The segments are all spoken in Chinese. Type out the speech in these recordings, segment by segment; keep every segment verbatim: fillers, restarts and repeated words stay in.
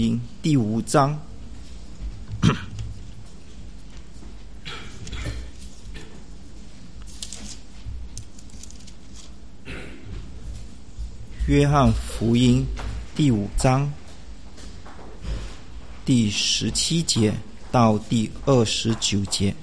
第五章。约翰福音第五章第十七节到第二十九节，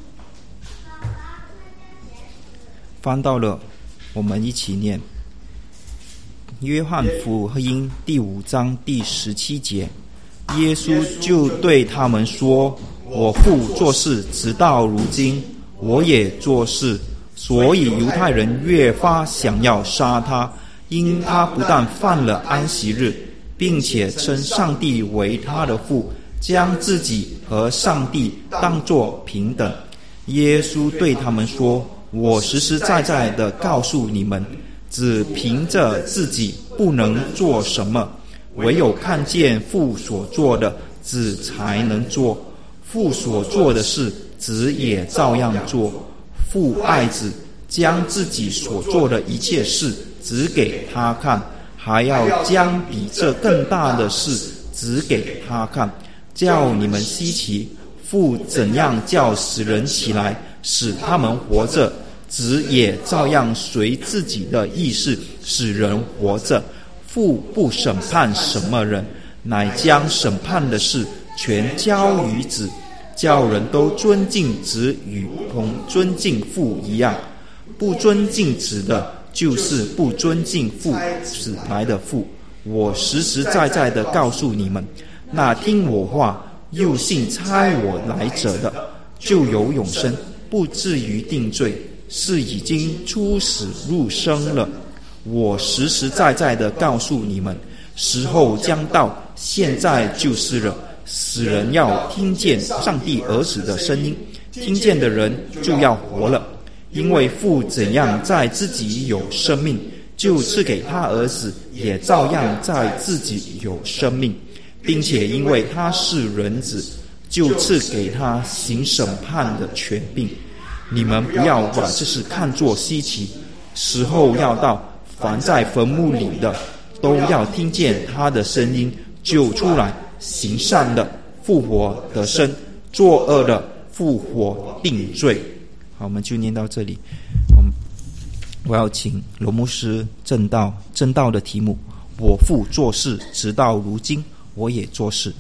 翻到了，我们一起念。约翰福音第五章第十七节，耶稣就对他们说：我父做事直到如今，我也做事，所以犹太人越发想要杀他，因他不但犯了安息日，并且称上帝为他的父，将自己和上帝当作平等。耶稣对他们说：我实实在在地告诉你们，只凭着自己不能做什么，唯有看见父所做的，子才能做。父所做的事，子也照样做。父爱子，将自己所做的一切事指给他看，还要将比这更大的事指给他看，叫你们稀奇。父怎样叫死人起来，使他们活着，子也照样随自己的意思使人活着。父不审判什么人，乃将审判的事全交于子，叫人都尊敬子与同尊敬父一样。不尊敬子的，就是不尊敬父使来的父。我实实在在地告诉你们，那听我话又信差我来者的，就有永生，不至于定罪，是已经出死入生了。我实实在在地告诉你们，时候将到，现在就是了。死人要听见上帝儿子的声音，听见的人就要活了。因为父怎样在自己有生命，就赐给他儿子也照样在自己有生命，并且因为他是人子，就赐给他行审判的权柄。你们不要把这事看作稀奇，时候要到，凡在坟墓里的都要听见他的声音，就出来，行善的复活得生，作恶的复活定罪。好，我们就念到这里。嗯，我要请罗牧师正道，正道的题目：我父做事直到如今，我也做事。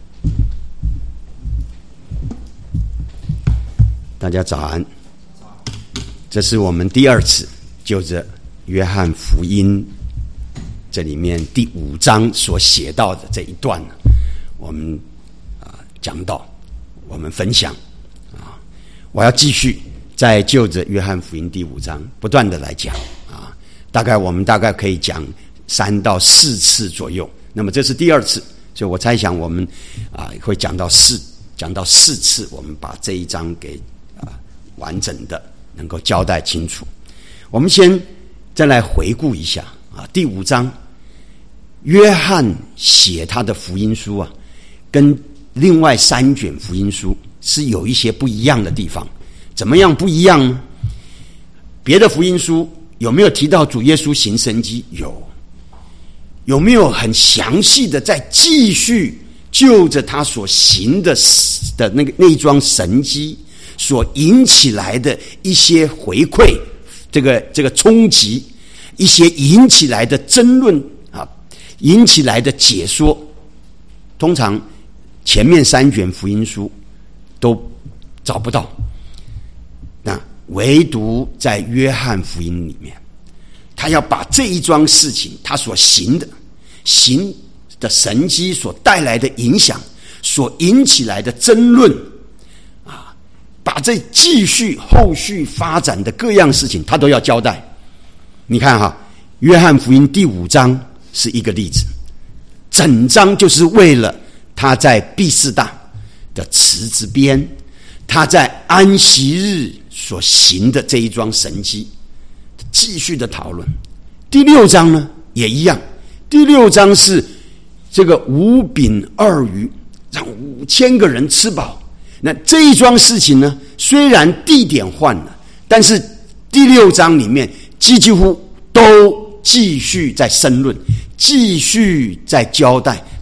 大家早安。这是我们第二次就着约翰福音这里面第五章所写到的这一段，我们啊讲到，我们分享啊，我要继续再就着约翰福音第五章不断的来讲啊，大概我们大概可以讲三到四次左右。那么这是第二次，所以我猜想我们啊会讲到四讲到四次，我们把这一章给啊完整的能够交代清楚。我们先再来回顾一下啊，第五章，约翰写他的福音书啊，跟另外三卷福音书是有一些不一样的地方。怎么样不一样呢？别的福音书有没有提到主耶稣行神迹？有。有没有很详细的再继续就着他所行的的那个那一桩神迹所引起来的一些回馈，这个这个冲击，一些引起来的争论啊，引起来的解说？通常前面三卷福音书都找不到，那唯独在约翰福音里面，他要把这一桩事情他所行的行的神迹所带来的影响，所引起来的争论啊，把这继续后续发展的各样事情他都要交代。你看哈，约翰福音第五章是一个例子，整章就是为了他在毕士大的池子边，他在安息日所行的这一桩神迹继续的讨论。第六章呢也一样，第六章是这个五饼二鱼让五千个人吃饱。那这一桩事情呢，虽然地点换了，但是第六章里面几乎都继续在申论，继续在交代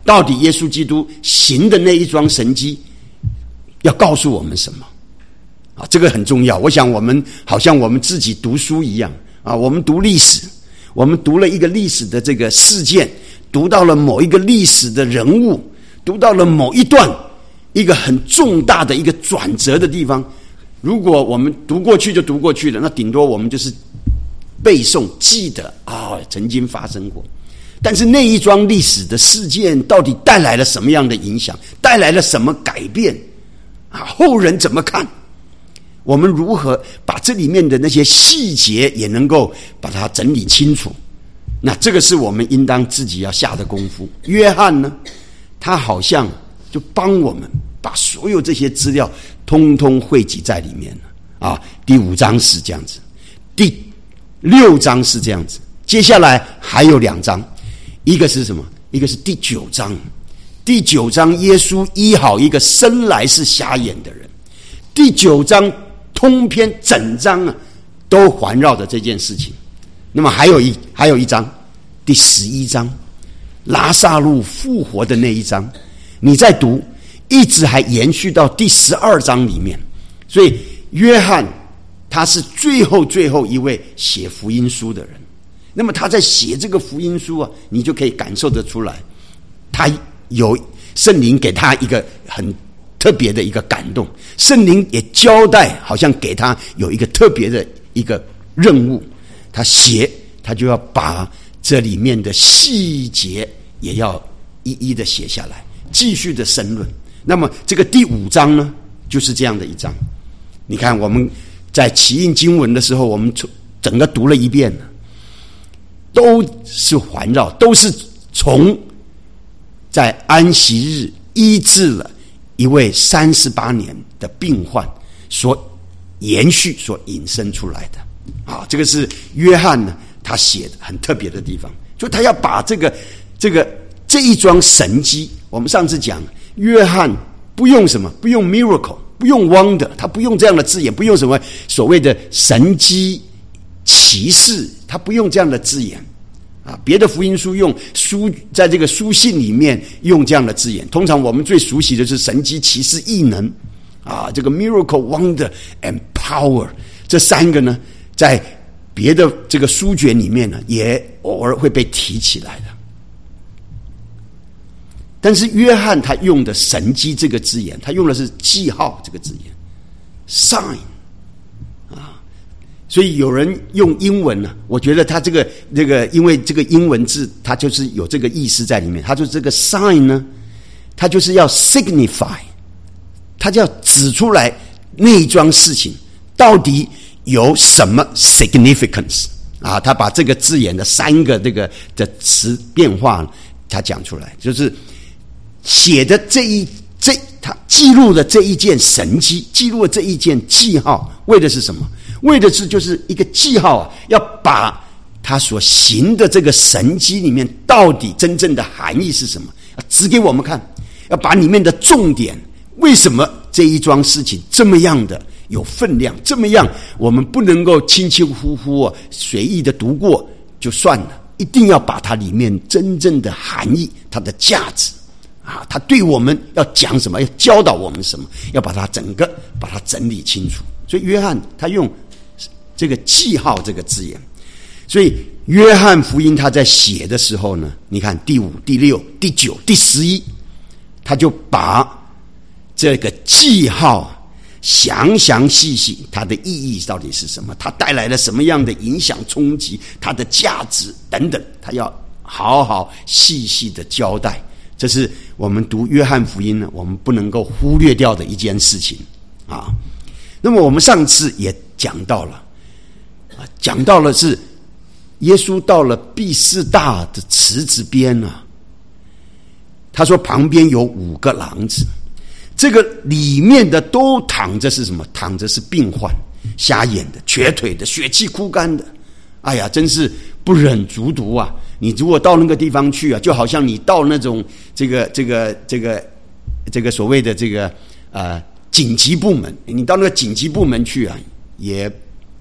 到底耶稣基督行的那一桩神迹要告诉我们什么啊？这个很重要。我想我们好像我们自己读书一样啊，我们读历史，我们读了一个历史的这个事件，读到了某一个历史的人物，读到了某一段一个很重大的一个转折的地方，如果我们读过去就读过去了，那顶多我们就是背诵记得啊、哦，曾经发生过。但是那一桩历史的事件到底带来了什么样的影响，带来了什么改变啊？后人怎么看？我们如何把这里面的那些细节也能够把它整理清楚？那这个是我们应当自己要下的功夫。约翰呢，他好像就帮我们把所有这些资料通通汇集在里面了啊。第五章是这样子，第六章是这样子，接下来还有两章，一个是什么？一个是第九章。第九章耶稣医好一个生来是瞎眼的人。第九章通篇整章啊，都环绕着这件事情。那么还有一还有一章，第十一章，拉撒路复活的那一章，你在读，一直还延续到第十二章里面。所以约翰他是最后最后一位写福音书的人。那么他在写这个福音书啊，你就可以感受得出来，他有圣灵给他一个很特别的一个感动，圣灵也交代，好像给他有一个特别的一个任务，他写他就要把这里面的细节也要一一的写下来，继续的申论。那么这个第五章呢，就是这样的一章。你看我们在起印经文的时候，我们整个读了一遍了，都是环绕，都是从在安息日医治了一位三十八年的病患所延续所引申出来的啊。这个是约翰呢他写的很特别的地方，就他要把这个这个这一桩神迹，我们上次讲约翰不用什么，不用 miracle， 不用 wonder， 他不用这样的字眼，不用什么所谓的神迹奇事，他不用这样的字眼啊。别的福音书用书在这个书信里面用这样的字眼，通常我们最熟悉的是神迹奇事异能啊，这个 miracle wonder and power 这三个呢，在别的这个书卷里面呢，也偶尔会被提起来的。但是约翰他用的神迹这个字眼，他用的是记号这个字眼 sign 啊。所以有人用英文呢，我觉得他这个这个因为这个英文字它就是有这个意思在里面，他说这个 sign 呢，它就是要 signify， 它就要指出来那一桩事情到底有什么 significance 啊。他把这个字眼的三个这个的词变化他讲出来，就是写的这一这他记录的这一件神迹，记录的这一件记号，为的是什么？为的是就是一个记号啊，要把他所行的这个神迹里面到底真正的含义是什么，要指给我们看，要把里面的重点，为什么这一桩事情这么样的有分量，这么样我们不能够轻轻呼呼啊随意的读过就算了，一定要把它里面真正的含义，它的价值啊，他对我们要讲什么，要教导我们什么，要把它整个把它整理清楚。所以约翰他用这个记号这个字眼，所以约翰福音他在写的时候呢，你看第五、第六、第九、第十一，他就把这个记号详详细细，它的意义到底是什么，它带来了什么样的影响冲击，它的价值等等，他要好好细细的交代。这是我们读约翰福音呢，我们不能够忽略掉的一件事情啊。那么我们上次也讲到了啊，讲到了是耶稣到了毕士大的池子边啊，他说旁边有五个廊子，这个里面的都躺着是什么？躺着是病患，瞎眼的、瘸腿的、血气枯干的。哎呀，真是不忍卒读啊！你如果到那个地方去啊，就好像你到那种这个这个这个这个所谓的这个呃紧急部门，你到那个紧急部门去啊，也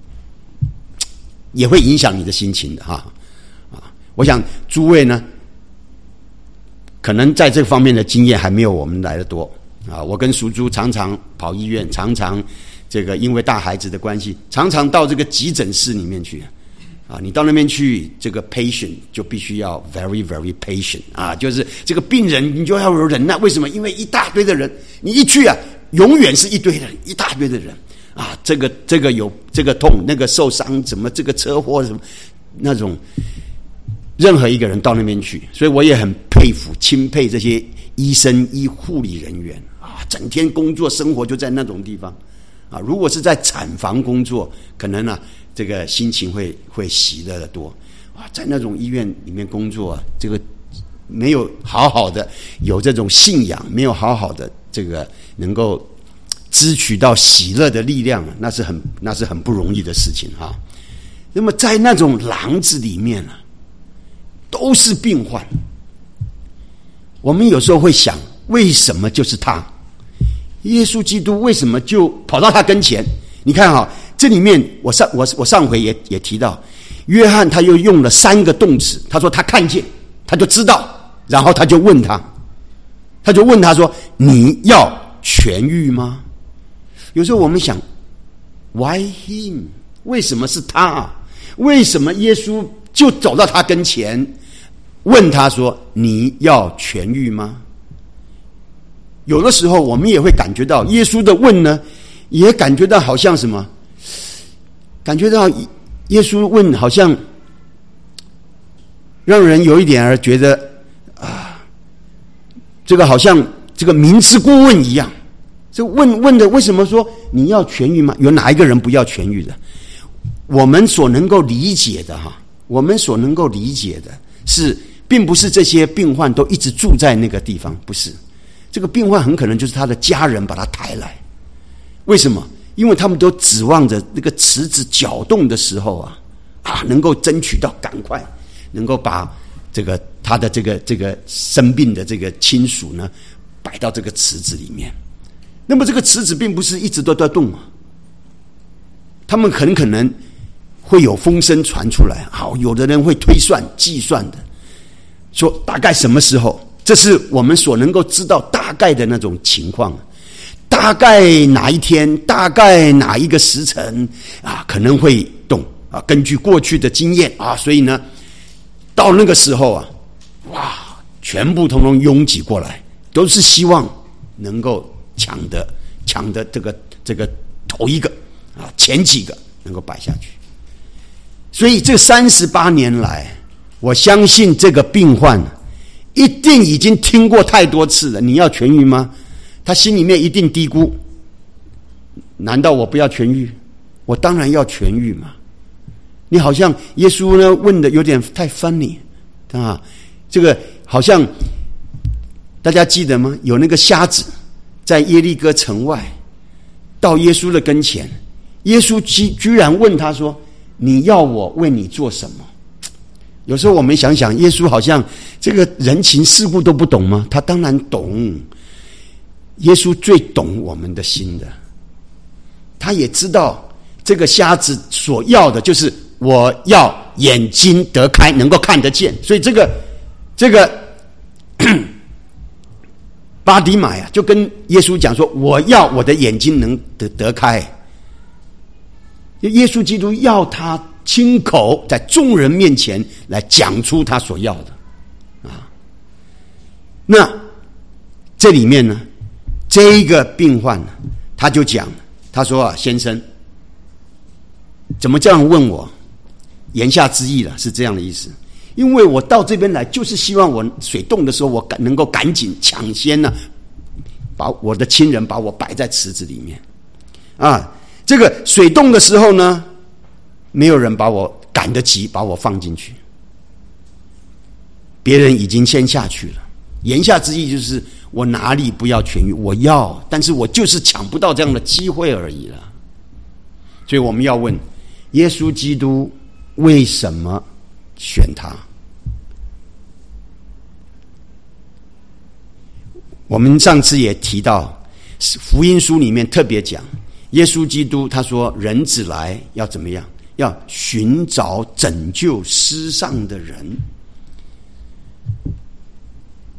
也会影响你的心情的哈啊！我想诸位呢， 可能在这方面的经验还没有我们来得多啊。我跟淑珠常常跑医院，常常这个因为大孩子的关系，常常到这个急诊室里面去啊。你到那边去，这个 patient 就必须要 very very patient 啊，就是这个病人你就要有忍耐。为什么？因为一大堆的人，你一去啊，永远是一堆人，一大堆的人啊，这个这个有这个痛，那个受伤，怎么这个车祸什么那种。任何一个人到那边去，所以我也很佩服、钦佩这些医生、医护理人员啊，整天工作生活就在那种地方啊。如果是在产房工作，可能啊，这个心情会会喜乐的多啊。在那种医院里面工作啊，这个没有好好的有这种信仰，没有好好的这个能够支取到喜乐的力量，那是很那是很不容易的事情哈、啊。那么在那种廊子里面啊。都是病患，我们有时候会想，为什么就是他？耶稣基督为什么就跑到他跟前？你看哈、哦，这里面我上我我上回也也提到，约翰他又用了三个动词，他说他看见，他就知道，然后他就问他，他就问他说：“你要痊愈吗？”有时候我们想 ，Why him？ 为什么是他？为什么耶稣就走到他跟前？问他说：“你要痊愈吗？”有的时候我们也会感觉到耶稣的问呢，也感觉到好像什么？感觉到耶稣问好像让人有一点儿觉得啊，这个好像这个明知故问一样。这问问的为什么说你要痊愈吗？有哪一个人不要痊愈的？我们所能够理解的哈，我们所能够理解的是。并不是这些病患都一直住在那个地方，不是。这个病患很可能就是他的家人把他抬来。为什么？因为他们都指望着那个池子搅动的时候啊，啊，能够争取到赶快，能够把这个他的这个这个生病的这个亲属呢，摆到这个池子里面。那么这个池子并不是一直都在动啊，他们很可能会有风声传出来，好，有的人会推算计算的。说大概什么时候？这是我们所能够知道大概的那种情况。大概哪一天？大概哪一个时辰啊？可能会动啊。根据过去的经验啊，所以呢，到那个时候啊，哇，全部统统拥挤过来，都是希望能够抢的抢的这个这个头一个啊，前几个能够摆下去。所以这三十八年来。我相信这个病患一定已经听过太多次了。你要痊愈吗？他心里面一定嘀咕：难道我不要痊愈？我当然要痊愈嘛！你好像耶稣呢问的有点太 funny 啊，这个好像大家记得吗？有那个瞎子在耶利哥城外到耶稣的跟前，耶稣居居然问他说：“你要我为你做什么？”有时候我们想想，耶稣好像这个人情世故都不懂吗？他当然懂。耶稣最懂我们的心的，他也知道这个瞎子所要的就是我要眼睛得开，能够看得见。所以这个这个巴底买啊，就跟耶稣讲说：“我要我的眼睛能得得开。”耶稣基督要他。亲口在众人面前来讲出他所要的啊，那这里面呢，这一个病患呢，他就讲，他说啊，先生，怎么这样问我？言下之意了，是这样的意思。因为我到这边来，就是希望我水动的时候，我能够赶紧抢先呢、啊，把我的亲人把我摆在池子里面啊。这个水动的时候呢。没有人把我赶得及，把我放进去。别人已经先下去了。言下之意就是我哪里不要痊愈，我要，但是我就是抢不到这样的机会而已了。所以我们要问，耶稣基督为什么选他？我们上次也提到，福音书里面特别讲，耶稣基督他说，人子来要怎么样？要寻找拯救失丧的人。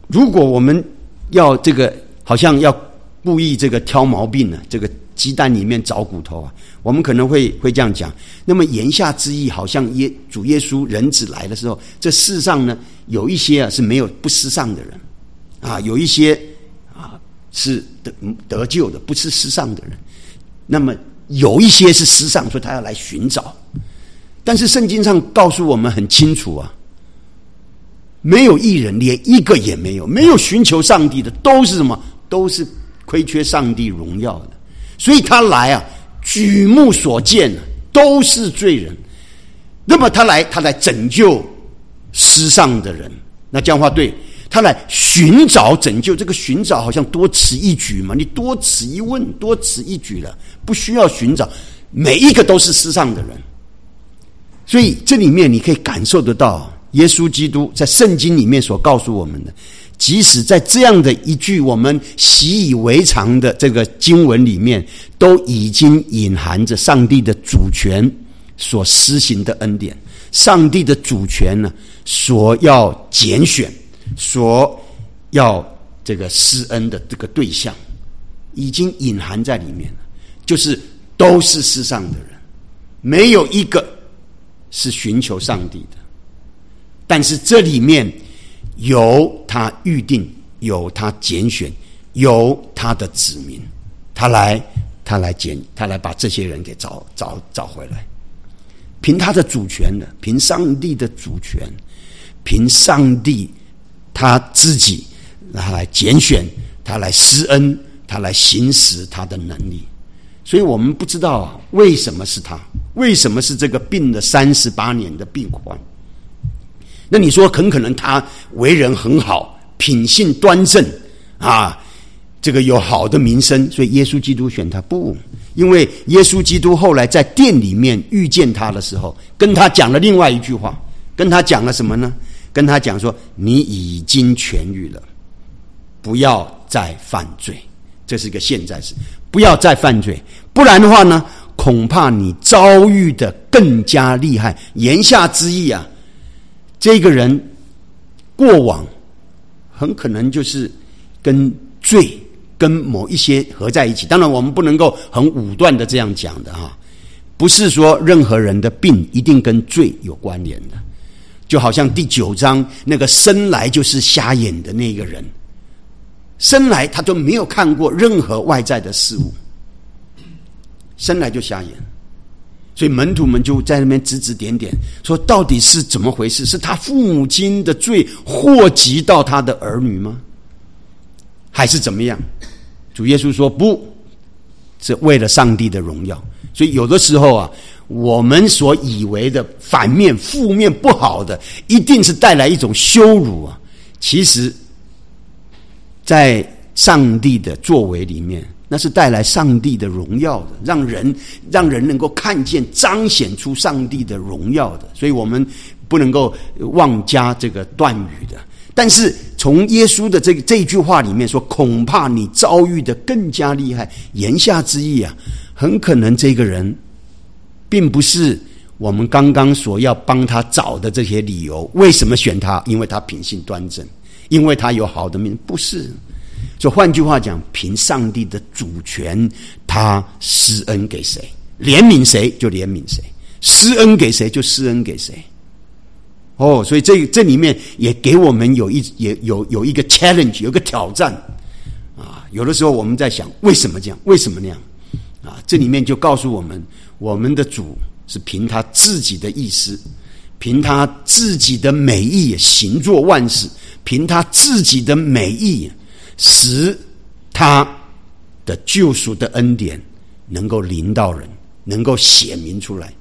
如果我们要这个好像要故意这个挑毛病呢，这个鸡蛋里面找骨头啊，我们可能会会这样讲。那么言下之意，好像耶主耶稣人子来的时候，这世上呢有一些啊是没有不失丧的人啊，有一些啊是得得救的，不是失丧的人。那么有一些是失丧，所以他要来寻找。但是圣经上告诉我们很清楚啊，没有一人，连一个也没有，没有寻求上帝的，都是什么？都是亏缺上帝荣耀的。所以他来啊，举目所见啊，都是罪人。那么他来，他来拯救失丧的人。那这样的话，对，他来寻找拯救，这个寻找好像多此一举嘛，你多此一问，多此一举了，不需要寻找，每一个都是失丧的人。所以这里面你可以感受得到，耶稣基督在圣经里面所告诉我们的，即使在这样的一句我们习以为常的这个经文里面，都已经隐含着上帝的主权所施行的恩典，上帝的主权呢，所要拣选，所要这个施恩的这个对象，已经隐含在里面了，就是都是世上的人，没有一个是寻求上帝的。但是这里面有他预定，有他拣选，有他的子民，他来他来拣，他来把这些人给找找找回来，凭他的主权的，凭上帝的主权，凭上帝他自己，他来拣选，他来施恩，他来行使他的能力。所以我们不知道啊，为什么是他，为什么是这个病了三十八年的病患。那你说很可能他为人很好，品性端正啊，这个有好的名声，所以耶稣基督选他？不，因为耶稣基督后来在殿里面遇见他的时候，跟他讲了另外一句话，跟他讲了什么呢？跟他讲说，你已经痊愈了，不要再犯罪。这是一个现在时，不要再犯罪，不然的话呢，恐怕你遭遇的更加厉害。言下之意啊，这个人过往很可能就是跟罪跟某一些合在一起。当然我们不能够很武断的这样讲的哈，不是说任何人的病一定跟罪有关联的。就好像第九章那个生来就是瞎眼的那个人，生来他都没有看过任何外在的事物，生来就瞎眼。所以门徒们就在那边指指点点，说到底是怎么回事？是他父母亲的罪祸及到他的儿女吗？还是怎么样？主耶稣说不，是为了上帝的荣耀。所以有的时候啊，我们所以为的反面、负面、不好的，一定是带来一种羞辱啊。其实在上帝的作为里面，那是带来上帝的荣耀的，让人让人能够看见、彰显出上帝的荣耀的。所以我们不能够妄加这个断语的。但是从耶稣的这个这一句话里面说，恐怕你遭遇的更加厉害，言下之意啊，很可能这个人并不是我们刚刚所要帮他找的这些理由。为什么选他？因为他品性端正，因为他有好的命，不是。所以换句话讲，凭上帝的主权，他施恩给谁，怜悯谁就怜悯谁，施恩给谁就施恩给谁。哦，所以这这里面也给我们有一也有有一个 challenge， 有一个挑战啊。有的时候我们在想，为什么这样？为什么那样？啊，这里面就告诉我们，我们的主是凭他自己的意思，凭他自己的美意行作万事，凭他自己的美意使他的救赎的恩典能够临到人，能够显明出来。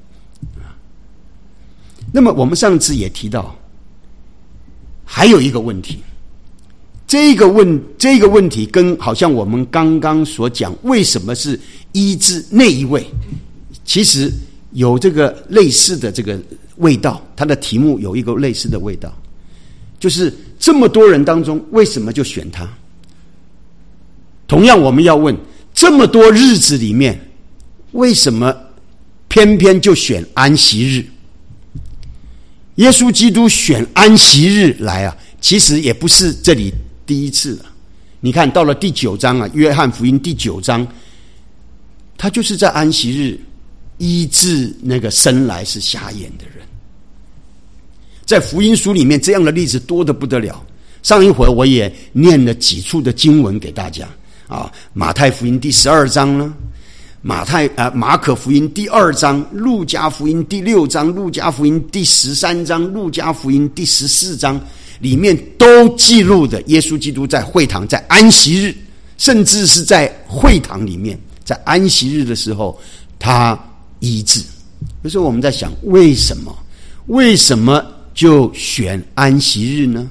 那么我们上次也提到，还有一个问题，这个问这个问题跟好像我们刚刚所讲为什么是医治那一位，其实有这个类似的这个味道，它的题目有一个类似的味道，就是这么多人当中为什么就选他？同样我们要问，这么多日子里面为什么偏偏就选安息日？耶稣基督选安息日来啊，其实也不是这里第一次了。你看到了第九章啊，约翰福音第九章，他就是在安息日医治那个生来是瞎眼的人。在福音书里面这样的例子多得不得了。上一回我也念了几处的经文给大家啊，马太福音第十二章呢，马太啊马可福音第二章，路加福音第六章，路加福音第十三章，路加福音第十四章，里面都记录的耶稣基督在会堂，在安息日，甚至是在会堂里面，在安息日的时候他医治。有时候我们在想，为什么为什么就选安息日呢？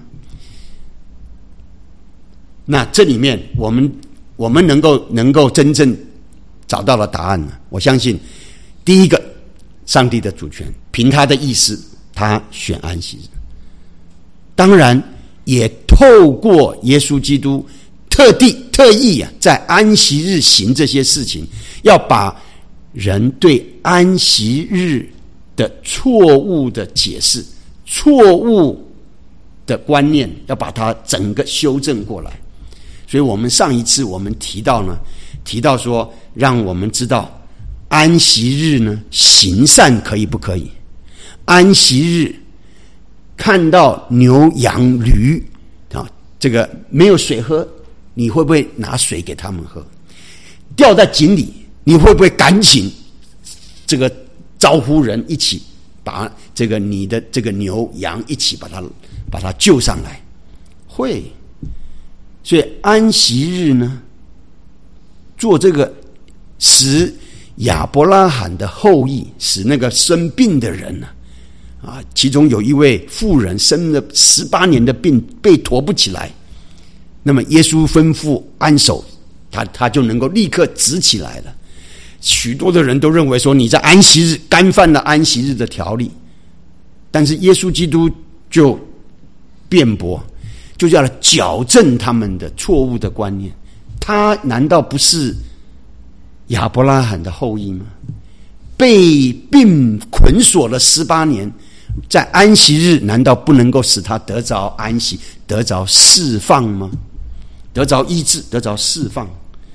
那这里面我们我们能够能够真正找到了答案呢？我相信第一个，上帝的主权，凭他的意思他选安息日，当然也透过耶稣基督特地特意啊，在安息日行这些事情，要把人对安息日的错误的解释、错误的观念，要把它整个修正过来。所以我们上一次我们提到呢，提到说，让我们知道安息日呢，行善可以不可以？安息日看到牛羊驴啊，这个没有水喝，你会不会拿水给他们喝？掉在井里，你会不会赶紧这个招呼人一起把这个你的这个牛羊一起把它把它救上来？会。所以安息日呢，做这个使亚伯拉罕的后裔，使那个生病的人呢，啊，其中有一位妇人生了十八年的病，背驮不起来，那么耶稣吩咐安手，他他就能够立刻直起来了。许多的人都认为说，你在安息日干犯了安息日的条例，但是耶稣基督就辩驳，就要来矫正他们的错误的观念。他难道不是亚伯拉罕的后裔吗？被病捆锁了十八年，在安息日难道不能够使他得着安息，得着释放吗？得着医治，得着释放。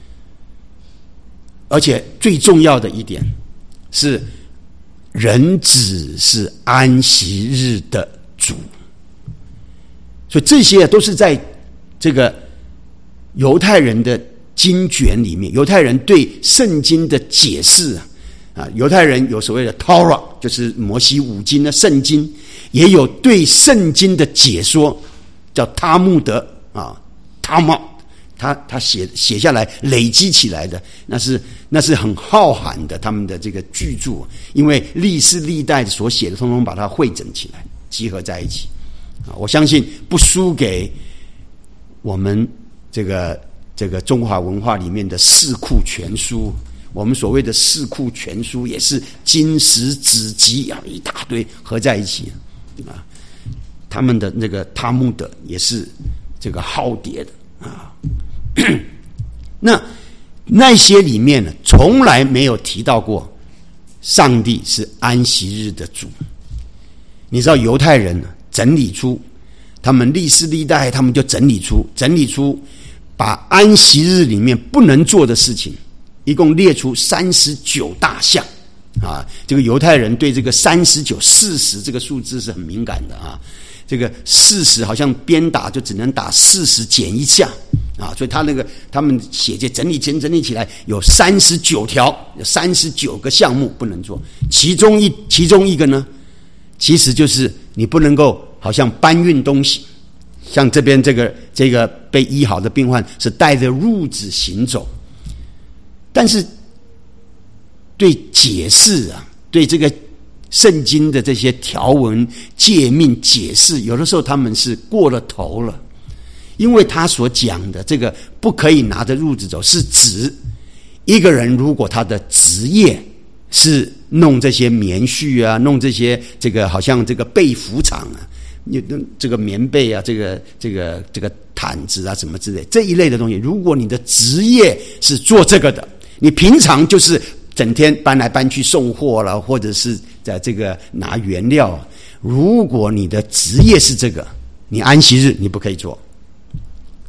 而且最重要的一点是，人子是安息日的主。所以这些都是在这个犹太人的经卷里面，犹太人对圣经的解释啊，啊，犹太人有所谓的 Torah， 就是摩西五经的圣经，也有对圣经的解说，叫他木德啊，他木，他他写写下来累积起来的，那是那是很浩瀚的他们的这个巨著，因为历世历代所写的，通通把它汇整起来，集合在一起。我相信不输给我们这个这个中华文化里面的四库全书。我们所谓的四库全书也是经史子集啊，一大堆合在一起啊。他们的那个他木德也是这个浩迭的啊。那那些里面呢，从来没有提到过上帝是安息日的主。你知道犹太人呢，整理出他们历世历代，他们就整理出整理出把安息日里面不能做的事情，一共列出三十九大项啊。这个犹太人对这个三十九、四十这个数字是很敏感的啊。这个四十好像鞭打就只能打四十减一项啊，所以他那个他们写这整理整整理起来有三十九条，有三十九个项目不能做。其中一其中一个呢，其实就是你不能够好像搬运东西，像这边这个这个被医好的病患是带着褥子行走，但是对解释啊，对这个圣经的这些条文诫命解释，有的时候他们是过了头了。因为他所讲的这个不可以拿着褥子走，是指一个人如果他的职业是弄这些棉絮啊，弄这些这个好像这个被服厂啊，这个棉被啊，这个这个这个毯子啊什么之类这一类的东西，如果你的职业是做这个的，你平常就是整天搬来搬去送货了，或者是在这个拿原料，如果你的职业是这个，你安息日你不可以做。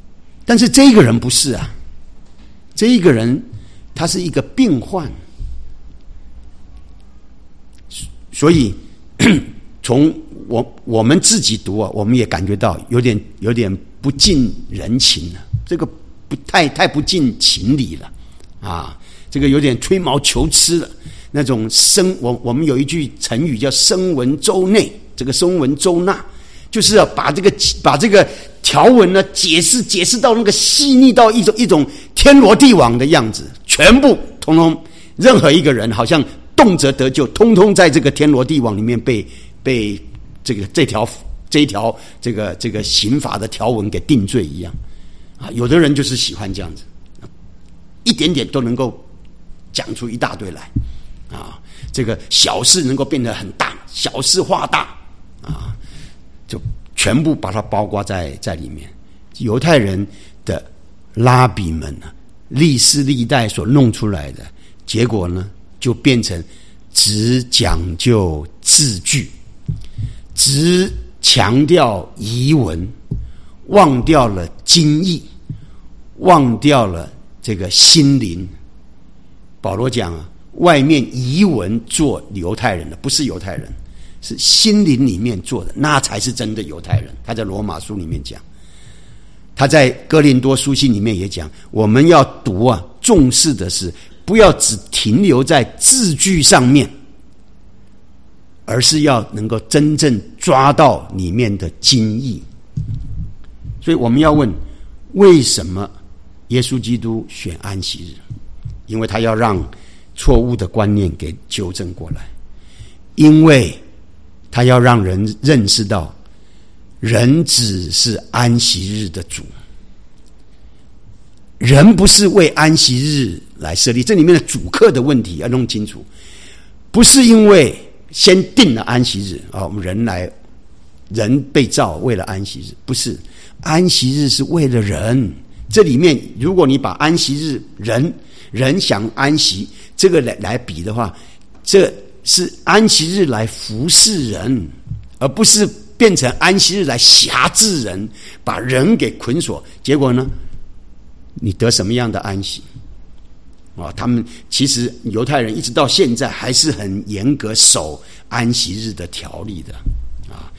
但是这个人不是啊，这一个人他是一个病患，所以从我我们自己读啊，我们也感觉到有点有点不近人情了，这个不太太不近情理了啊，这个有点吹毛求疵了。那种声，我我们有一句成语叫声闻周内，这个声闻周纳，就是要把这个把这个条文呢解释解释到那个细腻到一种一种天罗地网的样子，全部通通任何一个人好像动辄得救，通通在这个天罗地网里面被被这个这条这一条这个这个刑罚的条文给定罪一样啊！有的人就是喜欢这样子，一点点都能够讲出一大堆来。啊，这个小事能够变得很大，小事化大啊，就全部把它包括在在里面。犹太人的拉比们呢，历世历代所弄出来的结果呢，就变成只讲究字句，只强调仪文，忘掉了经义，忘掉了这个心灵。保罗讲啊，外面仪文做犹太人的不是犹太人，是心灵里面做的，那才是真的犹太人。他在罗马书里面讲，他在哥林多书信里面也讲，我们要读啊，重视的是不要只停留在字句上面，而是要能够真正抓到里面的精义。所以我们要问，为什么耶稣基督选安息日？因为他要让错误的观念给纠正过来，因为他要让人认识到人只是安息日的主，人不是为安息日来设立。这里面的主客的问题要弄清楚，不是因为先定了安息日啊，我们人来人被造为了安息日，不是，安息日是为了人。这里面如果你把安息日人人想安息这个来来比的话，这是安息日来服侍人，而不是变成安息日来辖制人，把人给捆锁。结果呢，你得什么样的安息啊？他们其实犹太人一直到现在还是很严格守安息日的条例的啊。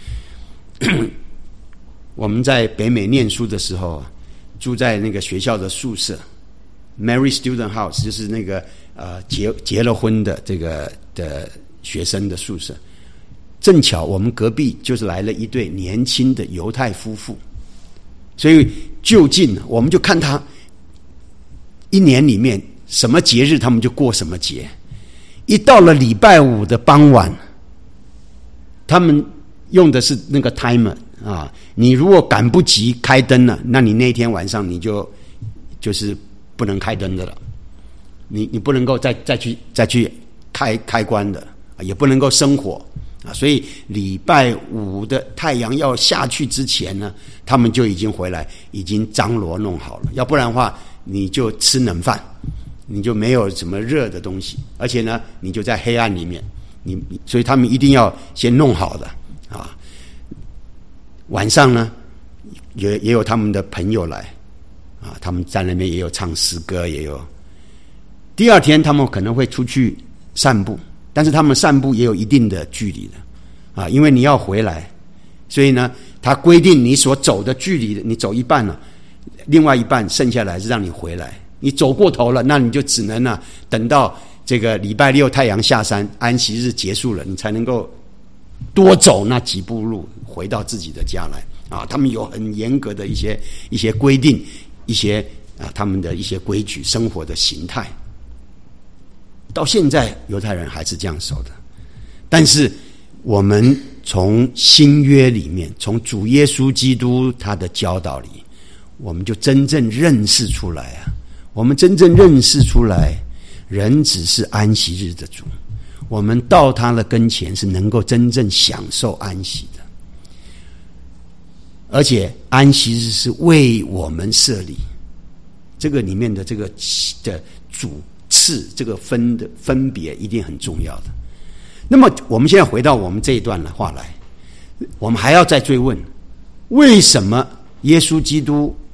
我们在北美念书的时候，住在那个学校的宿舍 ，Married Student House， 就是那个呃结结了婚的这个的学生的宿舍。正巧我们隔壁就是来了一对年轻的犹太夫妇，所以就近我们就看他一年里面什么节日他们就过什么节。一到了礼拜五的傍晚，他们用的是那个 timer 啊，你如果赶不及开灯了，那你那天晚上你就就是不能开灯的了，你你不能够再再去再去开开关的，也不能够生火啊。所以礼拜五的太阳要下去之前呢，他们就已经回来，已经张罗弄好了。要不然的话，你就吃冷饭，你就没有什么热的东西，而且呢，你就在黑暗里面，你所以他们一定要先弄好的啊。晚上呢，也也有他们的朋友来啊，他们在那边也有唱诗歌，也有。第二天他们可能会出去散步，但是他们散步也有一定的距离的啊，因为你要回来，所以呢，他规定你所走的距离，你走一半了，另外一半剩下来是让你回来。你走过头了，那你就只能啊，等到这个礼拜六太阳下山，安息日结束了，你才能够多走那几步路回到自己的家来啊。他们有很严格的一些一些规定，一些啊他们的一些规矩，生活的形态。到现在犹太人还是这样守的，但是我们从新约里面，从主耶稣基督他的教导里，我们就真正认识出来啊，我们真正认识出来，人只是安息日的主，我们到他的跟前是能够真正享受安息的，而且安息日是为我们设立，这个里面的这个的主次这个分的分别一定很重要的。那么我们现在回到我们这一段的话来，我们还要再追问，为什么耶稣基督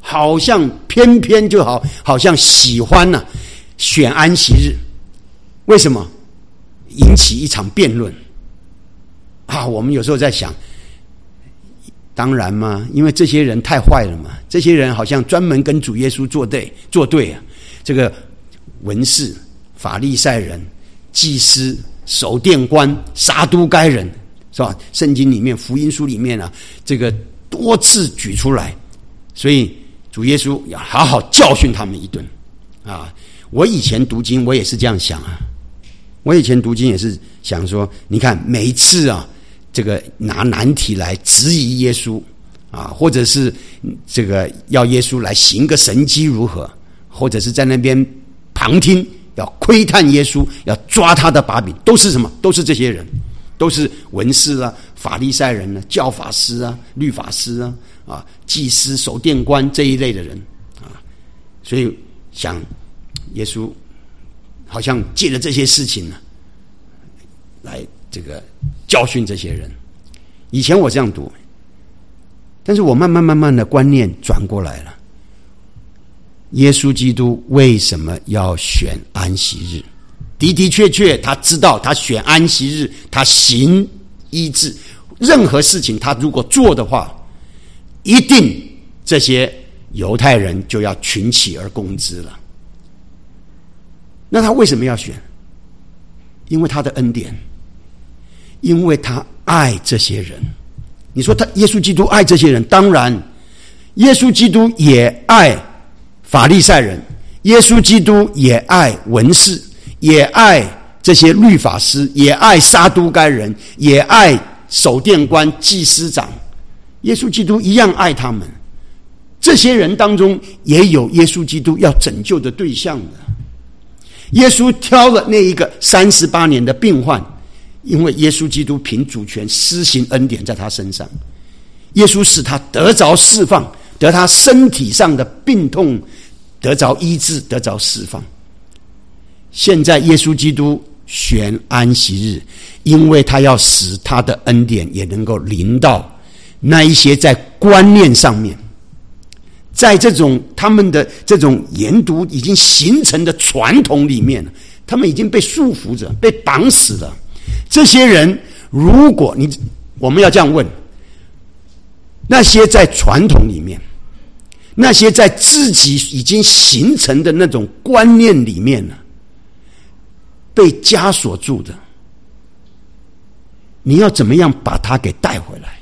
好像偏偏就好好像喜欢呢、啊、选安息日。为什么？引起一场辩论啊！我们有时候在想，当然嘛，因为这些人太坏了嘛，这些人好像专门跟主耶稣作对作对啊！这个文士、法利赛人、祭司、守殿官、撒都该人，是吧？圣经里面、福音书里面啊，这个多次举出来，所以主耶稣要好好教训他们一顿啊！我以前读经，我也是这样想啊。我以前读经也是想说，你看每一次啊，这个拿难题来质疑耶稣啊，或者是这个要耶稣来行个神迹如何，或者是在那边旁听，要窥探耶稣，要抓他的把柄，都是什么？都是这些人，都是文士啊、法利赛人啊、教法师啊、律法师啊、啊祭司、守殿官这一类的人啊，所以想耶稣好像借着这些事情呢，来这个教训这些人。以前我这样读，但是我慢慢慢慢的观念转过来了。耶稣基督为什么要选安息日？的的确确，他知道他选安息日，他行医治，任何事情他如果做的话，一定这些犹太人就要群起而攻之了。那他为什么要选？因为他的恩典，因为他爱这些人。你说他耶稣基督爱这些人，当然耶稣基督也爱法利赛人，耶稣基督也爱文士，也爱这些律法师，也爱撒都该人，也爱守殿官、祭司长。耶稣基督一样爱他们。这些人当中也有耶稣基督要拯救的对象的。耶稣挑了那一个三十八年的病患，因为耶稣基督凭主权施行恩典在他身上，耶稣使他得着释放，得他身体上的病痛得着医治，得着释放。现在耶稣基督选安息日，因为他要使他的恩典也能够临到那一些在观念上面，在这种他们的这种研读已经形成的传统里面，他们已经被束缚着，被绑死了。这些人，如果你我们要这样问，那些在传统里面，那些在自己已经形成的那种观念里面呢，被枷锁住的，你要怎么样把它给带回来？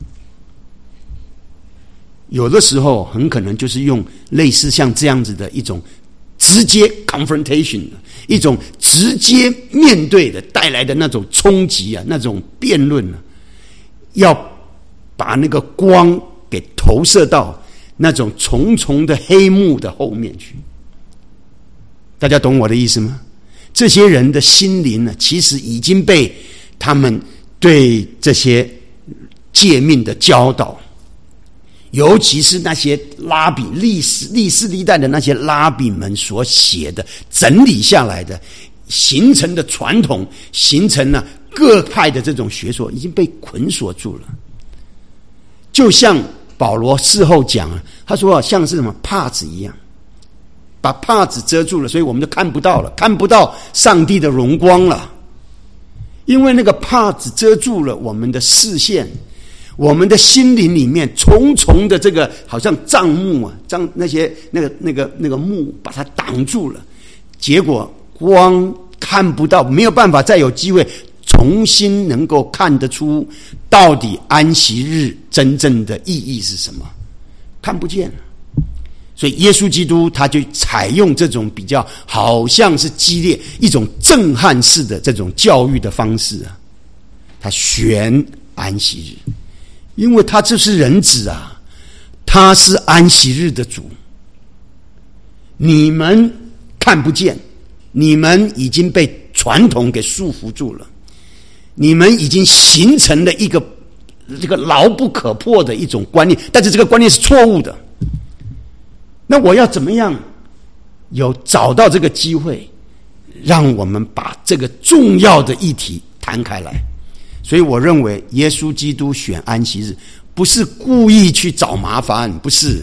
有的时候很可能就是用类似像这样子的一种直接 confrontation， 一种直接面对的带来的那种冲击啊，那种辩论啊，要把那个光给投射到那种重重的黑幕的后面去。大家懂我的意思吗？这些人的心灵呢，其实已经被他们对这些诫命的教导，尤其是那些拉比历史历世历代的那些拉比们所写的整理下来的形成的传统，形成了各派的这种学说，已经被捆锁住了。就像保罗事后讲啊，他说像是什么帕子一样，把帕子遮住了，所以我们就看不到了，看不到上帝的荣光了。因为那个帕子遮住了我们的视线，我们的心灵里面重重的这个好像帐幕啊，帐那些那个那个那个幕把它挡住了，结果光看不到，没有办法再有机会重新能够看得出到底安息日真正的意义是什么，看不见了。所以耶稣基督他就采用这种比较好像是激烈一种震撼式的这种教育的方式啊，他选安息日，因为他就是人子啊，他是安息日的主。你们看不见，你们已经被传统给束缚住了，你们已经形成了一个这个牢不可破的一种观念，但是这个观念是错误的。那我要怎么样有找到这个机会，让我们把这个重要的议题谈开来？所以我认为耶稣基督选安息日不是故意去找麻烦，不是，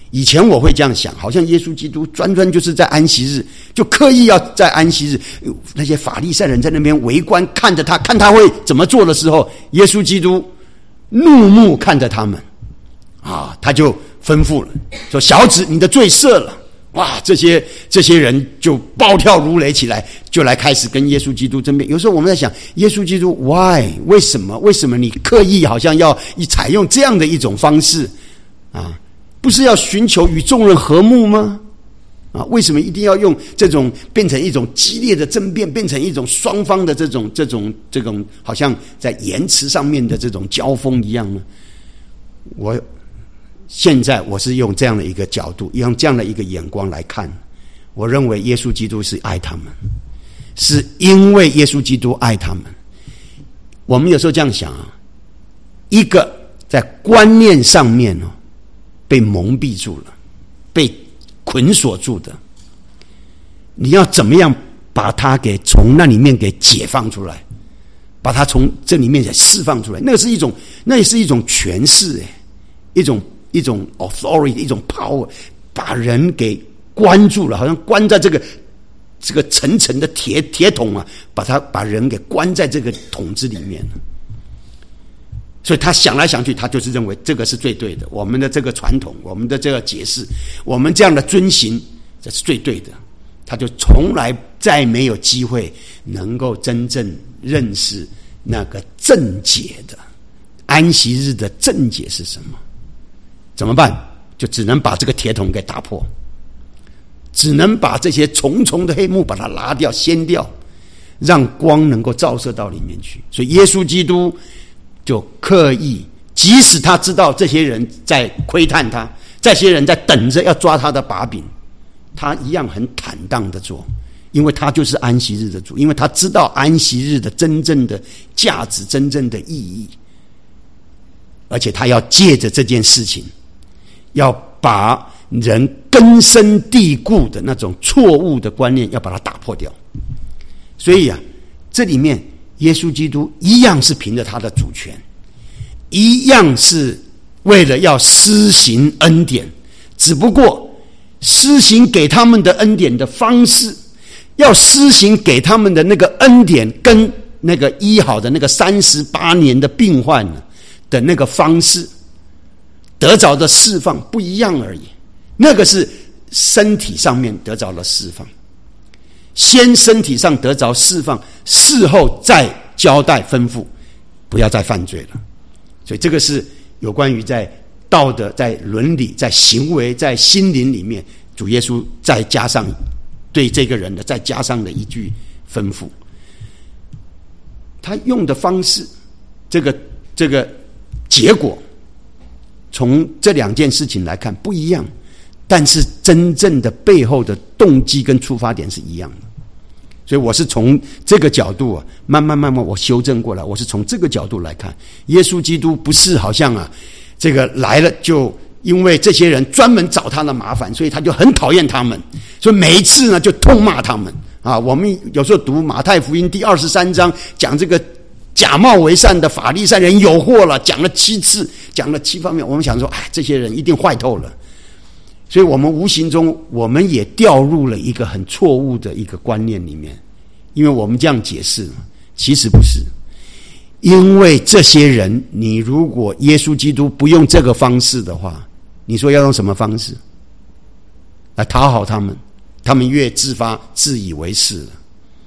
以前我会这样想，好像耶稣基督专专就是在安息日，就刻意要在安息日，那些法利赛人在那边围观看着他，看他会怎么做的时候，耶稣基督怒目看着他们，啊，他就吩咐了，说小子，你的罪赦了。哇，这些这些人就暴跳如雷起来，就来开始跟耶稣基督争辩。有时候我们在想，耶稣基督 why 为什么为什么你刻意好像要采用这样的一种方式啊？不是要寻求与众人和睦吗？啊，为什么一定要用这种变成一种激烈的争辩，变成一种双方的这种这种这种好像在言辞上面的这种交锋一样呢？我现在我是用这样的一个角度，用这样的一个眼光来看，我认为耶稣基督是爱他们，是因为耶稣基督爱他们。我们有时候这样想啊，一个在观念上面哦被蒙蔽住了，被捆锁住的，你要怎么样把它给从那里面给解放出来，把它从这里面给释放出来？那是一种，那也是一种权势，哎，一种一种 authority， 一种 power， 把人给关住了，好像关在这个这个层层的铁铁桶啊，把它把人给关在这个桶子里面了。所以他想来想去，他就是认为这个是最对的，我们的这个传统，我们的这个解释，我们这样的遵行，这是最对的。他就从来再没有机会能够真正认识那个正解的安息日的正解是什么。怎么办？就只能把这个铁桶给打破，只能把这些重重的黑幕把它拿掉掀掉，让光能够照射到里面去。所以耶稣基督就刻意，即使他知道这些人在窥探他，这些人在等着要抓他的把柄，他一样很坦荡的做，因为他就是安息日的主，因为他知道安息日的真正的价值，真正的意义，而且他要借着这件事情，要把人根深蒂固的那种错误的观念要把它打破掉。所以啊，这里面耶稣基督一样是凭着他的主权，一样是为了要施行恩典，只不过施行给他们的恩典的方式，要施行给他们的那个恩典跟那个医好的那个三十八年的病患的那个方式得着的释放不一样而已。那个是身体上面得着了释放，先身体上得着释放，事后再交代吩咐不要再犯罪了。所以这个是有关于在道德、在伦理、在行为、在心灵里面，主耶稣再加上对这个人的再加上的一句吩咐。他用的方式，这个这个结果，从这两件事情来看不一样，但是真正的背后的动机跟出发点是一样的。所以我是从这个角度啊，慢慢慢慢我修正过来，我是从这个角度来看，耶稣基督不是好像啊，这个来了就因为这些人专门找他的麻烦，所以他就很讨厌他们，所以每一次呢就痛骂他们啊。我们有时候读马太福音第二十三章，讲这个假冒为善的法利赛人有祸了，讲了七次，讲了七方面，我们想说，哎，这些人一定坏透了。所以我们无形中我们也掉入了一个很错误的一个观念里面，因为我们这样解释，其实不是。因为这些人，你如果耶稣基督不用这个方式的话，你说要用什么方式来讨好他们？他们越自发自以为是了。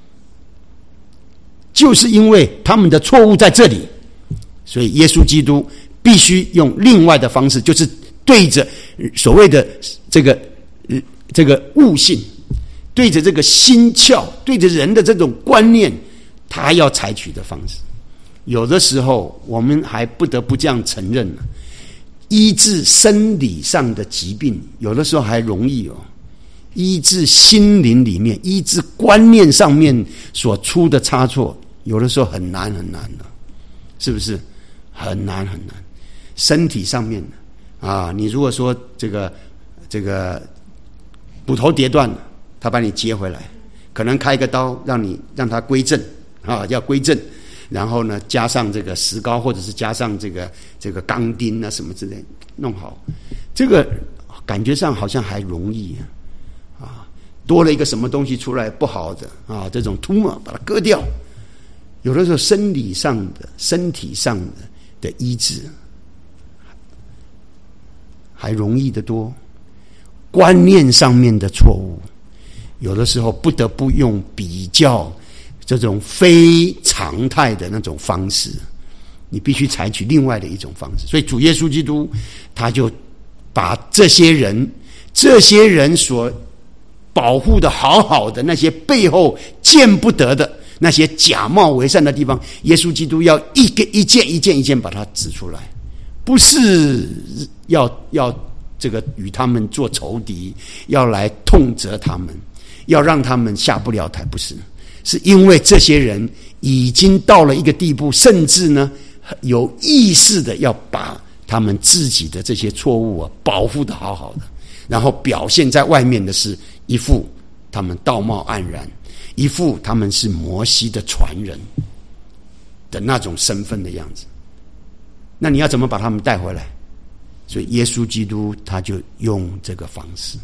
就是因为他们的错误在这里，所以耶稣基督必须用另外的方式，就是对着所谓的这个这个悟性，对着这个心窍，对着人的这种观念，他要采取的方式。有的时候我们还不得不这样承认了，医治生理上的疾病有的时候还容易哦，医治心灵里面，医治观念上面所出的差错，有的时候很难很难的，是不是？很难很难。身体上面啊，你如果说这个这个骨头跌断了，他把你接回来，可能开个刀让你让他归正啊，要归正，然后呢加上这个石膏，或者是加上这个这个钢钉啊什么之类弄好，这个感觉上好像还容易啊，啊，多了一个什么东西出来不好的啊，这种 tumor 把它割掉。有的时候生理上的、身体上的的医治还容易得多，观念上面的错误，有的时候不得不用比较这种非常态的那种方式，你必须采取另外的一种方式。所以主耶稣基督他就把这些人这些人所保护的好好的那些背后见不得的那些假冒为善的地方，耶稣基督要一个一件一件一件把它指出来，不是要要这个与他们做仇敌，要来痛责他们，要让他们下不了台，不是，是因为这些人已经到了一个地步，甚至呢有意识的要把他们自己的这些错误啊保护得好好的，然后表现在外面的是一副他们道貌岸然，一副他们是摩西的传人的那种身份的样子。那你要怎么把他们带回来？所以耶稣基督他就用这个方式。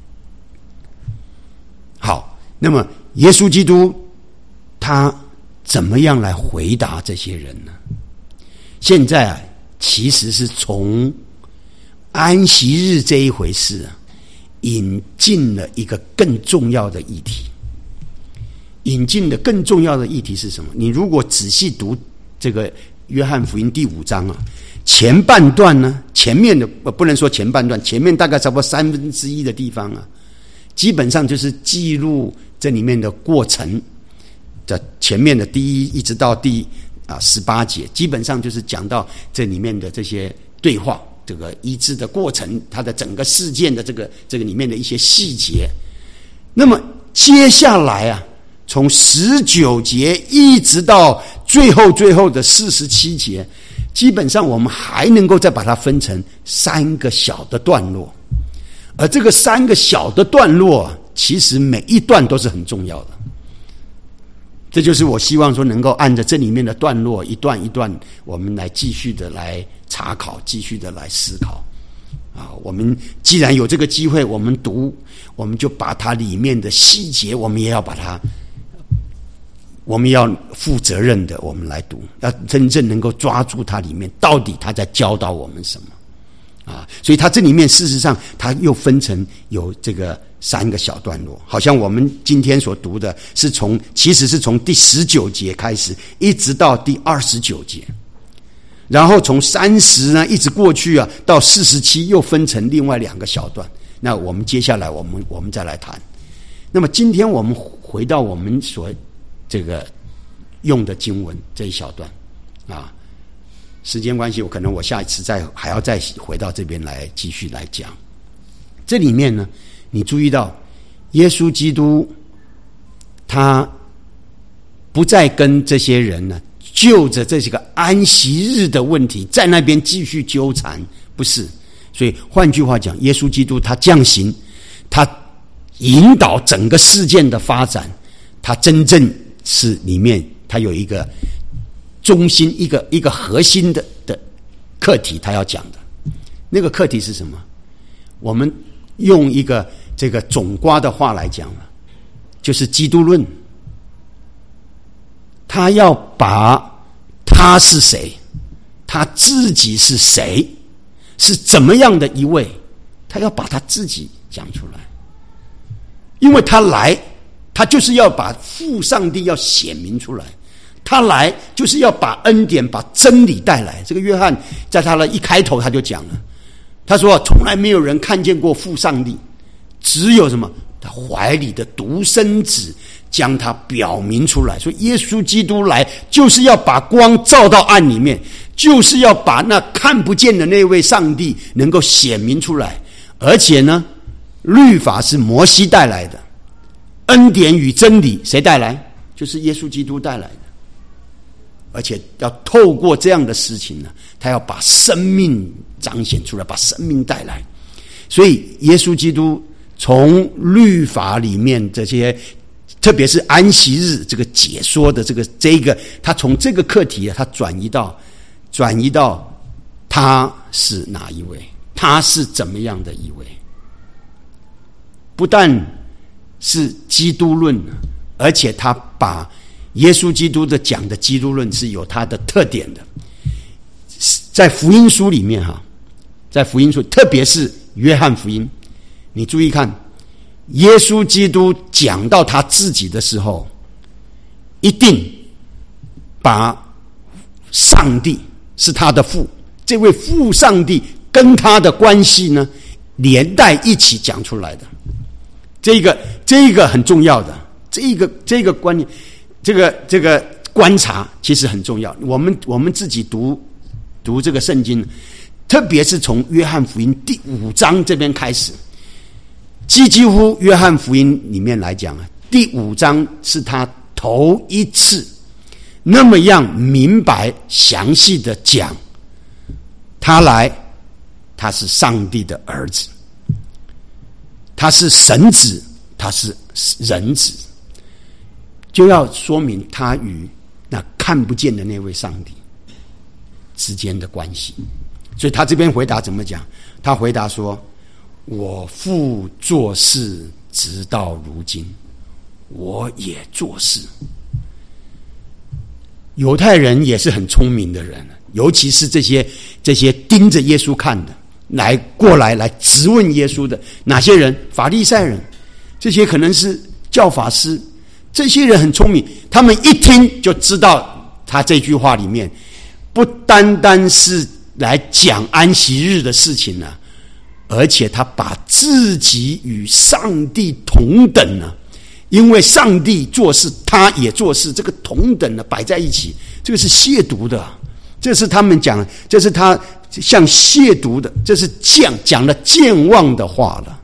好，那么耶稣基督他怎么样来回答这些人呢？现在啊，其实是从安息日这一回事啊，引进了一个更重要的议题。引进的更重要的议题是什么？你如果仔细读这个约翰福音第五章啊，前半段呢，前面的不能说前半段，前面大概差不多三分之一的地方啊，基本上就是记录这里面的过程。在前面的第一一直到第啊十八节，基本上就是讲到这里面的这些对话，这个医治的过程，它的整个事件的这个这个里面的一些细节。那么接下来啊，从十九节一直到最后最后的四十七节，基本上我们还能够再把它分成三个小的段落，而这个三个小的段落其实每一段都是很重要的。这就是我希望说能够按着这里面的段落一段一段，我们来继续的来查考，继续的来思考啊。我们既然有这个机会，我们读，我们就把它里面的细节，我们也要把它，我们要负责任的，我们来读，要真正能够抓住它里面到底他在教导我们什么啊。所以它这里面事实上它又分成有这个三个小段落，好像我们今天所读的是从其实是从第十九节开始一直到第二十九节，然后从三十呢一直过去啊到四十七又分成另外两个小段。那我们接下来我们我们再来谈。那么今天我们回到我们所这个用的经文这一小段啊，时间关系，我可能我下一次再还要再回到这边来继续来讲。这里面呢，你注意到耶稣基督他不再跟这些人呢就着这些个安息日的问题在那边继续纠缠，不是。所以换句话讲，耶稣基督他降行，他引导整个事件的发展，他真正是里面他有一个中心，一个一个核心的的课题，他要讲的那个课题是什么？我们用一个这个总括的话来讲了，就是基督论。他要把他是谁，他自己是谁，是怎么样的一位，他要把他自己讲出来。因为他来，他就是要把父上帝要显明出来，他来就是要把恩典把真理带来。这个约翰在他的一开头他就讲了，他说从来没有人看见过父上帝，只有什么他怀里的独生子将他表明出来。所以耶稣基督来就是要把光照到暗里面，就是要把那看不见的那位上帝能够显明出来。而且呢，律法是摩西带来的，恩典与真理谁带来？就是耶稣基督带来的。而且要透过这样的事情呢，他要把生命彰显出来，把生命带来。所以耶稣基督从律法里面这些，特别是安息日这个解说的这个这个，他从这个课题他转移到转移到他是哪一位，他是怎么样的一位不但是基督论，而且他把耶稣基督的讲的基督论是有它的特点的。在福音书里面哈，在福音书，特别是约翰福音，你注意看，耶稣基督讲到他自己的时候，一定把上帝是他的父，这位父上帝跟他的关系呢，连带一起讲出来的。这个这个很重要的，这个这个观念，这个这个观察其实很重要。我们我们自己读读这个圣经，特别是从约翰福音第五章这边开始，几几乎约翰福音里面来讲啊，第五章是他头一次那么样明白详细的讲，他来，他是上帝的儿子，他是神子，他是人子，就要说明他与那看不见的那位上帝之间的关系。所以他这边回答怎么讲？他回答说，我父做事直到如今，我也做事。犹太人也是很聪明的人，尤其是这些这些盯着耶稣看的，来过来来质问耶稣的哪些人？法利赛人，这些可能是教法师，这些人很聪明，他们一听就知道他这句话里面不单单是来讲安息日的事情呢、啊，而且他把自己与上帝同等呢、啊，因为上帝做事，他也做事，这个同等的摆在一起，这个是亵渎的，这是他们讲，这是他像亵渎的，这是讲讲了健忘的话了。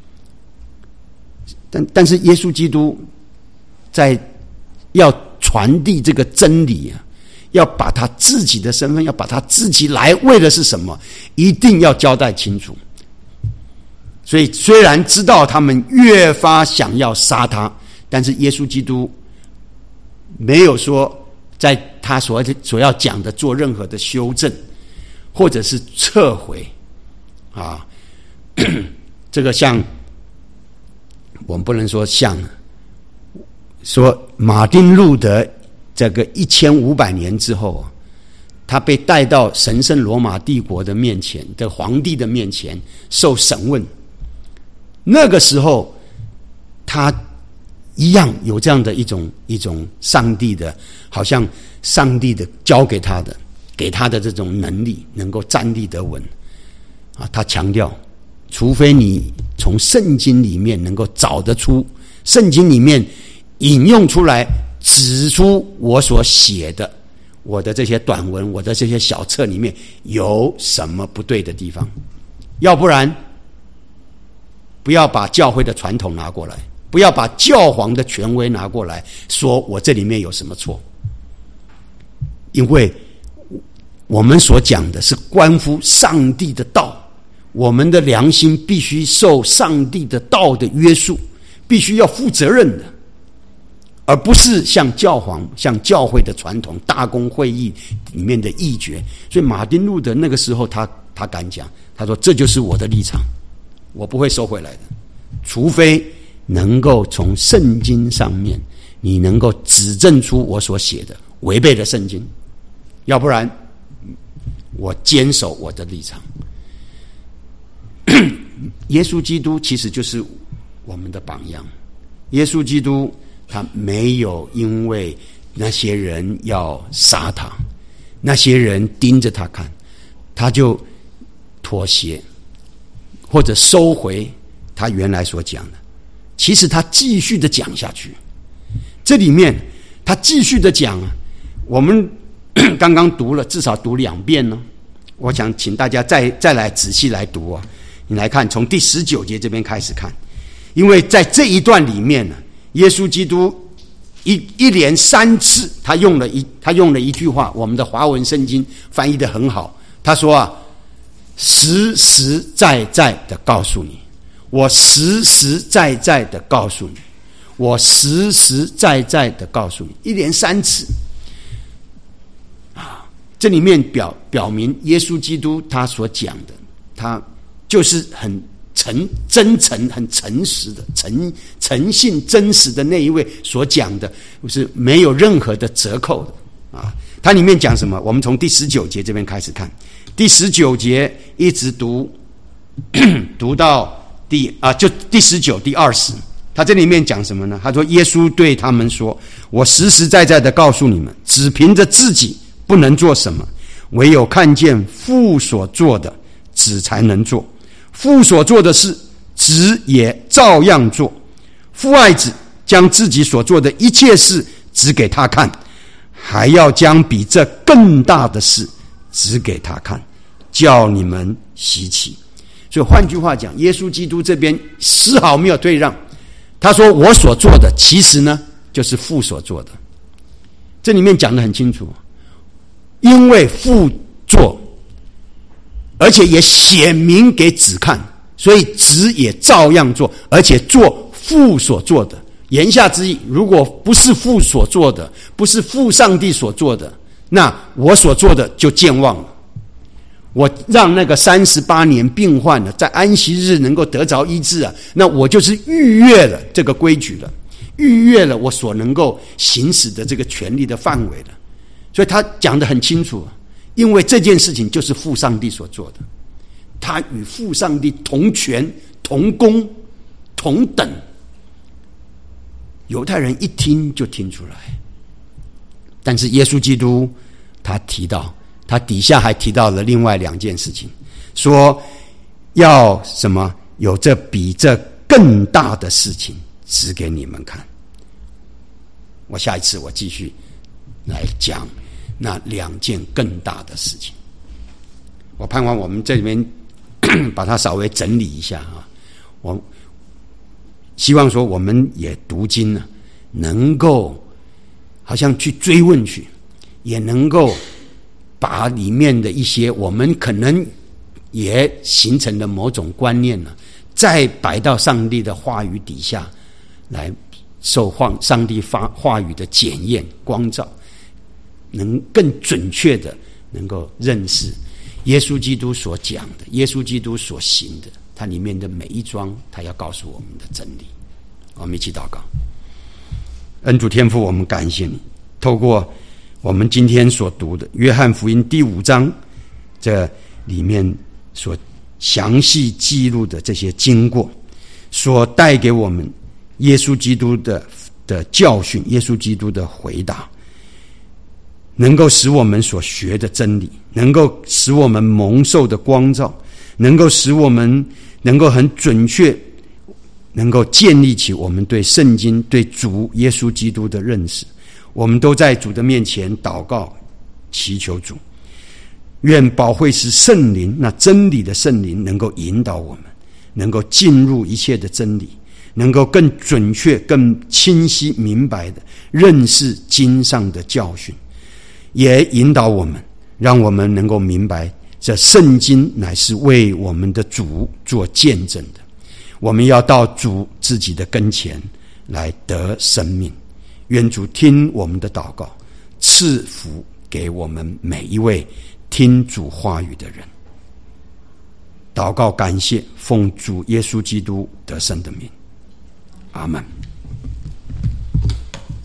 但但是耶稣基督在要传递这个真理啊，要把他自己的身份，要把他自己来为的是什么，一定要交代清楚。所以虽然知道他们越发想要杀他，但是耶稣基督没有说在他所所要讲的做任何的修正，或者是撤回啊。这个像我们不能说像说马丁路德这个一千五百年之后，他被带到神圣罗马帝国的面前的皇帝的面前受审问，那个时候他一样有这样的一种一种上帝的，好像上帝的交给他的给他的这种能力，能够站立得稳啊。他强调，除非你从圣经里面能够找得出，圣经里面引用出来指出我所写的，我的这些短文，我的这些小册里面有什么不对的地方，要不然不要把教会的传统拿过来，不要把教皇的权威拿过来说我这里面有什么错，因为我们所讲的是关乎上帝的道，我们的良心必须受上帝的道的约束，必须要负责任的，而不是像教皇像教会的传统大公会议里面的议决。所以马丁路德那个时候他他敢讲，他说这就是我的立场，我不会收回来的，除非能够从圣经上面你能够指证出我所写的违背了圣经，要不然我坚守我的立场。耶稣基督其实就是我们的榜样，耶稣基督他没有因为那些人要杀他，那些人盯着他看，他就妥协或者收回他原来所讲的。其实他继续的讲下去，这里面他继续的讲，我们刚刚读了至少读两遍呢，我想请大家再再来仔细来读啊。你来看，从第十九节这边开始看，因为在这一段里面呢，耶稣基督一一连三次，他用了一他用了一句话，我们的华文圣经翻译得很好。他说啊，实实在在的告诉你，我实实在在的告诉你，我实实在在的告诉你，一连三次啊，这里面表表明耶稣基督他所讲的，他就是很诚真诚、很诚实的、诚诚信、真实的那一位所讲的，是没有任何的折扣的啊。它里面讲什么？我们从第十九节这边开始看，第十九节一直读读到第啊，就第十九、第二十。他这里面讲什么呢？他说：“耶稣对他们说，我实实在在的告诉你们，只凭着自己不能做什么，唯有看见父所做的，子才能做。父所做的事，子也照样做。父爱子，将自己所做的一切事指给他看，还要将比这更大的事指给他看，叫你们稀奇。”所以换句话讲，耶稣基督这边丝毫没有退让。他说我所做的其实呢就是父所做的，这里面讲得很清楚，因为父做，而且也显明给子看，所以子也照样做，而且做父所做的。言下之意，如果不是父所做的，不是父上帝所做的，那我所做的就健忘了。我让那个三十八年病患的在安息日能够得着医治啊，那我就是逾越了这个规矩了，逾越了我所能够行使的这个权利的范围了。所以他讲得很清楚，因为这件事情就是父上帝所做的，他与父上帝同权、同工、同等。犹太人一听就听出来，但是耶稣基督他提到，他底下还提到了另外两件事情，说要什么？有这比这更大的事情指给你们看。我下一次我继续来讲那两件更大的事情。我盼望我们这里面把它稍微整理一下啊。我希望说我们也读经呢，能够好像去追问去，也能够把里面的一些我们可能也形成的某种观念呢，再摆到上帝的话语底下来受上帝话语的检验光照，能更准确的能够认识耶稣基督所讲的，耶稣基督所行的，它里面的每一桩他要告诉我们的真理。我们一起祷告。恩主天父，我们感谢你，透过我们今天所读的约翰福音第五章，这里面所详细记录的这些经过，所带给我们耶稣基督的的教训，耶稣基督的回答，能够使我们所学的真理，能够使我们蒙受的光照，能够使我们能够很准确，能够建立起我们对圣经、对主耶稣基督的认识。我们都在主的面前祷告祈求主，愿保惠师圣灵，那真理的圣灵能够引导我们，能够进入一切的真理，能够更准确、更清晰明白的认识经上的教训，也引导我们，让我们能够明白这圣经乃是为我们的主做见证的。我们要到主自己的跟前来得生命。愿主听我们的祷告，赐福给我们每一位听主话语的人。祷告感谢，奉主耶稣基督得胜的名，阿们。